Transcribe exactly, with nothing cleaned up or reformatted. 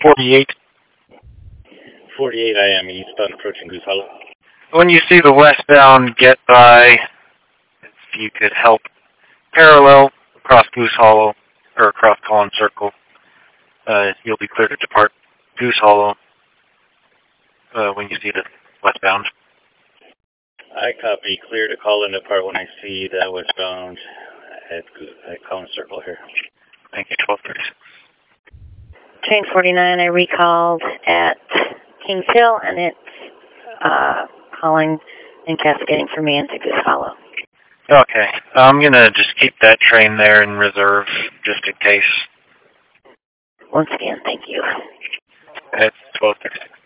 forty-eight. forty-eight, I am eastbound approaching Goose Hollow. When you see the westbound get by, if you could help parallel across Goose Hollow, or across Collins Circle, uh, you'll be clear to depart Goose Hollow uh, when you see the westbound. I copy. Clear to call in depart when I see the westbound at, at Collins Circle here. Thank you, twelve thirty. Train forty-nine, I recalled at Kings Hill, and it's uh, calling and cascading for me into Goose Hollow. Okay. I'm going to just keep that train there in reserve, just in case. Once again, thank you. At twelve thirty.